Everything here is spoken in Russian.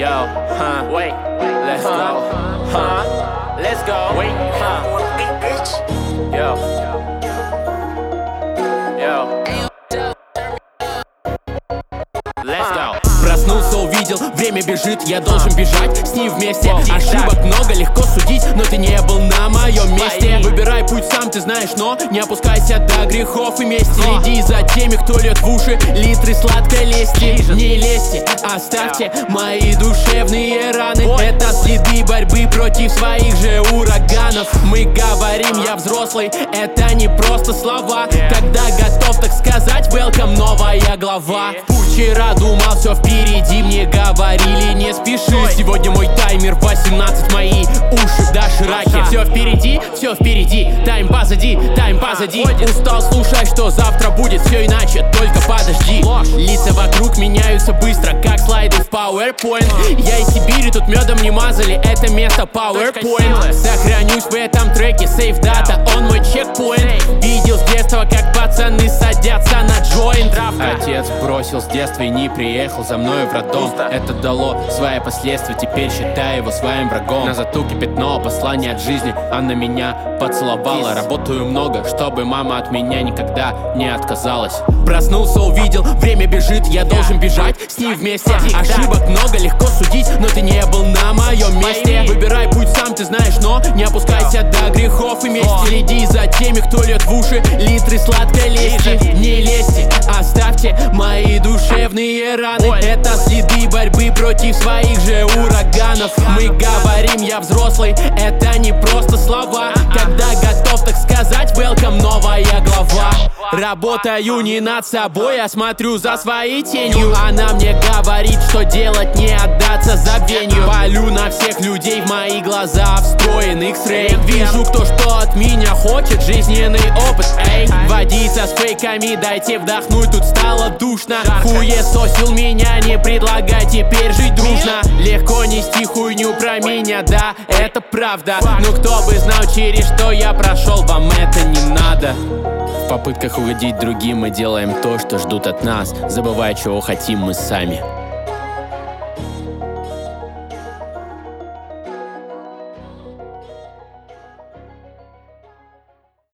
Yo, wait, let's go, let's go, wait, yo, let's go. Проснулся, увидел, время бежит, я должен бежать с ним вместе. Ошибок много, легко судить, но ты не был на моем месте. Выбирай путь сам, ты знаешь, но не опускайся до грехов и мести. Следи за теми, кто льет в уши литры сладкой лести. Не лезьте, оставьте мои душевные раны. Это следы борьбы против своих же ураганов. Мы говорим, я взрослый, это не просто слова. Когда готов, так сказать, welcome, новая глава. Вчера думал, все впереди, мне говорили, не спеши. Сегодня мой таймер 18, мои уши до шираки. Все впереди, тайм позади, тайм позади. Устал слушать, что завтра будет все иначе, только подожди. Лица вокруг меняются быстро, как слайды в PowerPoint. Я из Сибири, тут медом не мазали, это место PowerPoint. Сохранюсь в этом треке, сейф дата, он мой чекпоинт. Видел с детства, как пацаны садятся на джойнт. Отец бросил с детства и не приехал за мной в роддом. Это дало свои последствия, теперь считаю его своим врагом. На затылке пятно, послание от жизни, она меня поцеловала. Работаю много, чтобы мама от меня никогда не отказалась. Проснулся, увидел, время бежит, я должен бежать с ним вместе. Ошибок много, легко судить, но ты не был на моем месте. Выбирай путь сам, ты знаешь, но не опускайся до грехов и мести. Следи за теми, кто льет в уши литры сладкой лести. Не лезьте, оставьте мои душевные раны. Это следы борьбы против своих же ураганов. Мы говорим, я взрослый, это не просто слова. Когда готов, так сказать, welcome, новая глава. Работаю не над собой, я смотрю за своей тенью. Она мне говорит, что делать, не отдаться забвению. Палю на всех людей, в мои глаза встроен X-Ray. Вижу, кто что от меня хочет, жизненный опыт, эй. Водиться с фейками, дайте вдохнуть, тут стало душно. Хуесосил меня, не предлагай теперь жить дружно. Легко нести хуйню про меня, да, это правда. Но кто бы знал, через что я прошел, вам это не надо. В попытках угодить другим мы делаем то, что ждут от нас, забывая, чего хотим мы сами.